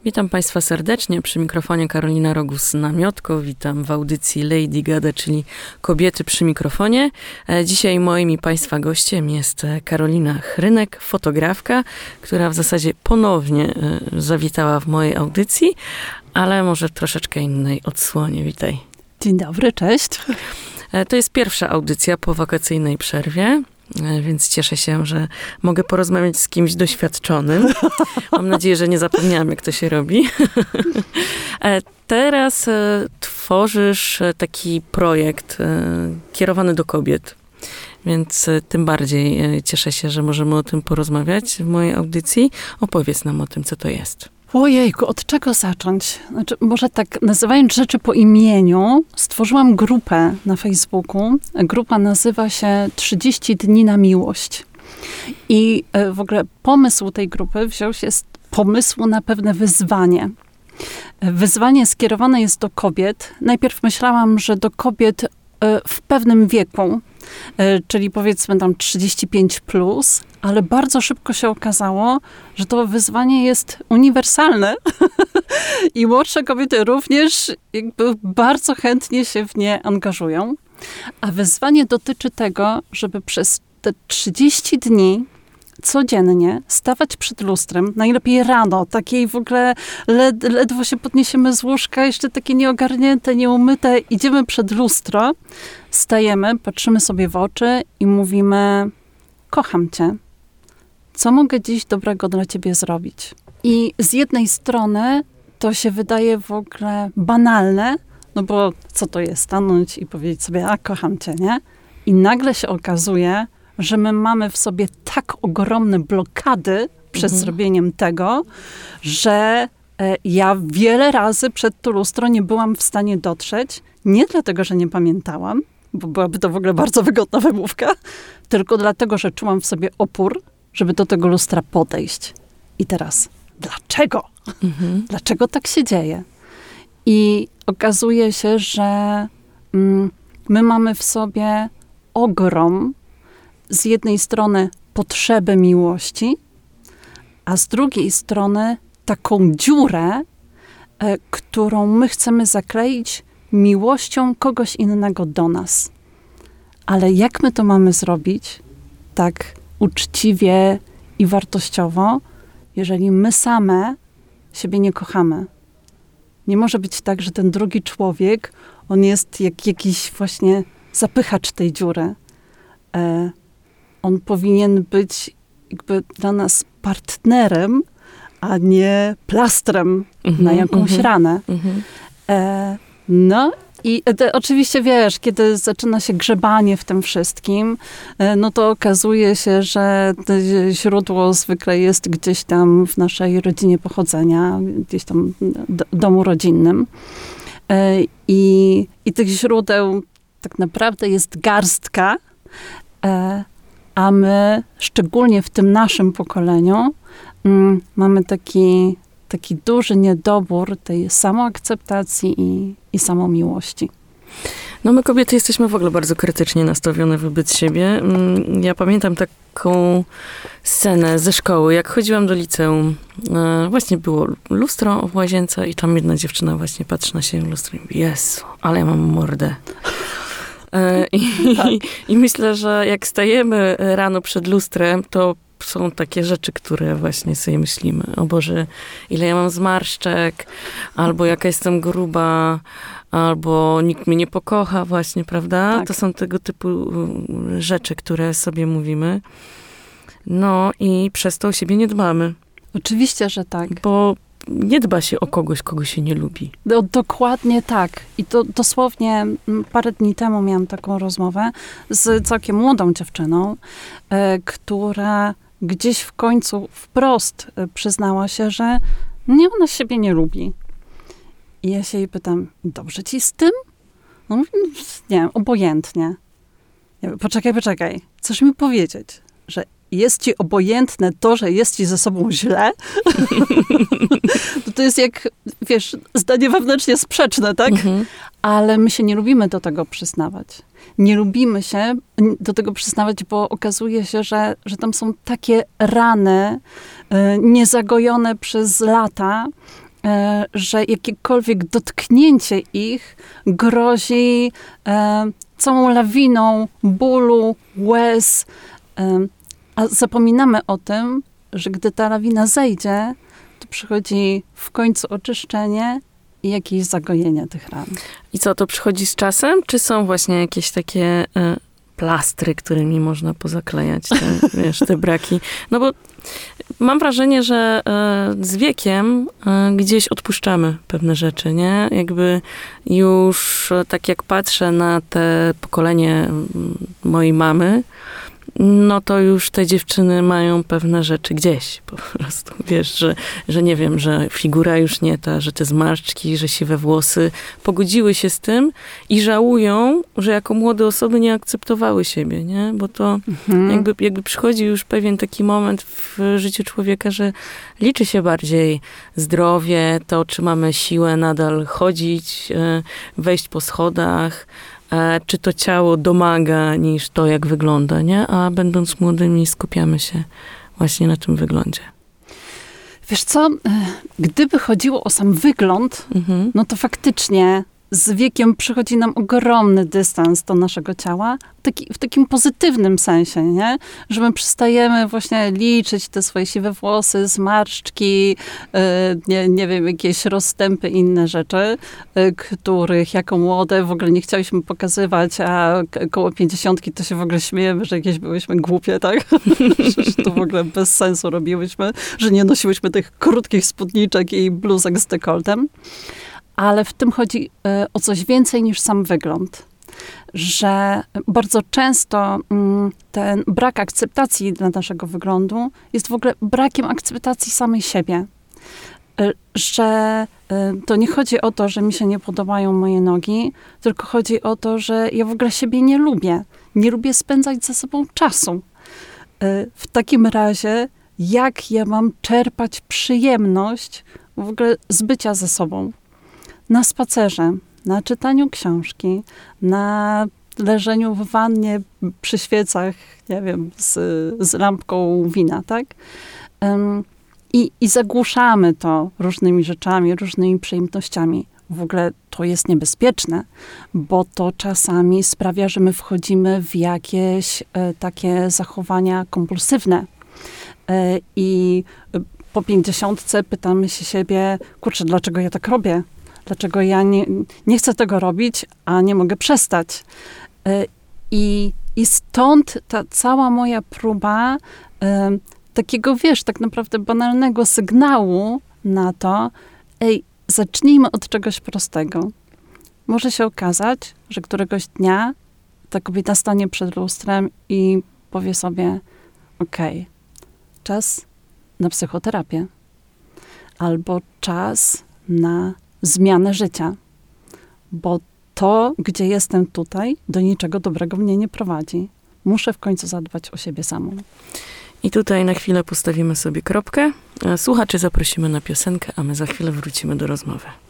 Witam Państwa serdecznie. Przy mikrofonie Karolina Rogus-Namiotko. Witam w audycji Lady Gada, czyli Kobiety przy mikrofonie. Dzisiaj moim i Państwa gościem jest Karolina Chrynek, fotografka, która w zasadzie ponownie zawitała w mojej audycji, ale może w troszeczkę innej odsłonie. Witaj. Dzień dobry, cześć. To jest pierwsza audycja po wakacyjnej przerwie. Więc cieszę się, że mogę porozmawiać z kimś doświadczonym. Mam nadzieję, że nie zapomniałam, jak to się robi. Teraz tworzysz taki projekt kierowany do kobiet. Więc tym bardziej cieszę się, że możemy o tym porozmawiać w mojej audycji. Opowiedz nam o tym, co to jest. Ojejku, od czego zacząć? Znaczy, może tak, nazywając rzeczy po imieniu, stworzyłam grupę na Facebooku. Grupa nazywa się 30 dni na miłość. I w ogóle pomysł tej grupy wziął się z pomysłu na pewne wyzwanie. Wyzwanie skierowane jest do kobiet. Najpierw myślałam, że do kobiet w pewnym wieku, czyli powiedzmy tam 35+, ale bardzo szybko się okazało, że to wyzwanie jest uniwersalne i młodsze kobiety również jakby bardzo chętnie się w nie angażują. A wyzwanie dotyczy tego, żeby przez te 30 dni codziennie stawać przed lustrem, najlepiej rano, takiej w ogóle ledwo się podniesiemy z łóżka, jeszcze takie nieogarnięte, nieumyte, idziemy przed lustro, stajemy, patrzymy sobie w oczy i mówimy: kocham cię. Co mogę dziś dobrego dla ciebie zrobić? I z jednej strony to się wydaje w ogóle banalne, no bo co to jest? Stanąć i powiedzieć sobie: a kocham cię, nie? I nagle się okazuje, że my mamy w sobie tak ogromne blokady przed zrobieniem tego, że ja wiele razy przed to lustro nie byłam w stanie dotrzeć. Nie dlatego, że nie pamiętałam, bo byłaby to w ogóle bardzo wygodna wymówka, tylko dlatego, że czułam w sobie opór, żeby do tego lustra podejść. I teraz, dlaczego? Dlaczego tak się dzieje? I okazuje się, że my mamy w sobie ogrom, z jednej strony potrzebę miłości, a z drugiej strony taką dziurę, którą my chcemy zakleić miłością kogoś innego do nas. Ale jak my to mamy zrobić tak uczciwie i wartościowo, jeżeli my same siebie nie kochamy? Nie może być tak, że ten drugi człowiek, on jest jak jakiś właśnie zapychacz tej dziury. On powinien być jakby dla nas partnerem, a nie plastrem na jakąś ranę. No i oczywiście wiesz, kiedy zaczyna się grzebanie w tym wszystkim, no to okazuje się, że źródło zwykle jest gdzieś tam w naszej rodzinie pochodzenia, gdzieś tam domu rodzinnym. I tych źródeł tak naprawdę jest garstka, a my, szczególnie w tym naszym pokoleniu, mamy taki duży niedobór tej samoakceptacji i samomiłości. No my kobiety jesteśmy w ogóle bardzo krytycznie nastawione wobec siebie. Ja pamiętam taką scenę ze szkoły, jak chodziłam do liceum. Właśnie było lustro w łazience i tam jedna dziewczyna właśnie patrzy na siebie w lustro i mówi: Jezu, ale ja mam mordę. I myślę, że jak stajemy rano przed lustrem, to są takie rzeczy, które właśnie sobie myślimy: o Boże, ile ja mam zmarszczek, albo jaka jestem gruba, albo nikt mnie nie pokocha właśnie, prawda? Tak. To są tego typu rzeczy, które sobie mówimy. No i przez to o siebie nie dbamy. Oczywiście, że tak. Bo nie dba się o kogoś, kogo się nie lubi. Dokładnie tak. I to dosłownie parę dni temu miałam taką rozmowę z całkiem młodą dziewczyną, która gdzieś w końcu wprost przyznała się, że ona siebie nie lubi. I ja się jej pytam: dobrze ci z tym? No mówi: nie wiem, obojętnie. Ja mówię: poczekaj, chcesz mi powiedzieć, że jest ci obojętne to, że jest ci ze sobą źle? To jest jak, wiesz, zdanie wewnętrznie sprzeczne, tak? Ale my się nie lubimy do tego przyznawać. Nie lubimy się do tego przyznawać, bo okazuje się, że tam są takie rany niezagojone przez lata, że jakiekolwiek dotknięcie ich grozi całą lawiną bólu, łez, a zapominamy o tym, że gdy ta lawina zejdzie, to przychodzi w końcu oczyszczenie i jakieś zagojenie tych ran. I co, to przychodzi z czasem? Czy są właśnie jakieś takie plastry, którymi można pozaklejać te braki? No bo mam wrażenie, że z wiekiem gdzieś odpuszczamy pewne rzeczy, nie? Jakby już tak jak patrzę na te pokolenie mojej mamy, no to już te dziewczyny mają pewne rzeczy gdzieś po prostu. Wiesz, że nie wiem, że figura już nie ta, że te zmarszczki, że siwe włosy pogodziły się z tym i żałują, że jako młode osoby nie akceptowały siebie, nie? Bo to jakby przychodzi już pewien taki moment w życiu człowieka, że liczy się bardziej zdrowie, to czy mamy siłę nadal chodzić, wejść po schodach, czy to ciało domaga niż to, jak wygląda, nie? A będąc młodymi skupiamy się właśnie na tym wyglądzie. Wiesz co, gdyby chodziło o sam wygląd, no to faktycznie z wiekiem przychodzi nam ogromny dystans do naszego ciała, w takim pozytywnym sensie, nie? Że my przestajemy właśnie liczyć te swoje siwe włosy, zmarszczki, nie wiem, jakieś rozstępy, inne rzeczy, których jako młode w ogóle nie chciałyśmy pokazywać, a koło 50 to się w ogóle śmiejemy, że jakieś byłyśmy głupie, tak? Że to w ogóle bez sensu robiłyśmy, że nie nosiłyśmy tych krótkich spódniczek i bluzek z dekoltem. Ale w tym chodzi o coś więcej niż sam wygląd. Że bardzo często ten brak akceptacji dla naszego wyglądu jest w ogóle brakiem akceptacji samej siebie. Że to nie chodzi o to, że mi się nie podobają moje nogi, tylko chodzi o to, że ja w ogóle siebie nie lubię. Nie lubię spędzać ze sobą czasu. W takim razie, jak ja mam czerpać przyjemność w ogóle z bycia ze sobą? Na spacerze, na czytaniu książki, na leżeniu w wannie przy świecach, nie wiem, z lampką wina, tak? I zagłuszamy to różnymi rzeczami, różnymi przyjemnościami. W ogóle to jest niebezpieczne, bo to czasami sprawia, że my wchodzimy w jakieś takie zachowania kompulsywne. I po 50 pytamy się siebie, kurczę, dlaczego ja tak robię? Dlaczego ja nie chcę tego robić, a nie mogę przestać? I stąd ta cała moja próba takiego, wiesz, tak naprawdę banalnego sygnału na to, zacznijmy od czegoś prostego. Może się okazać, że któregoś dnia ta kobieta stanie przed lustrem i powie sobie, czas na psychoterapię. Albo czas na zmianę życia. Bo to, gdzie jestem tutaj, do niczego dobrego mnie nie prowadzi. Muszę w końcu zadbać o siebie samą. I tutaj na chwilę postawimy sobie kropkę. Słuchaczy zaprosimy na piosenkę, a my za chwilę wrócimy do rozmowy.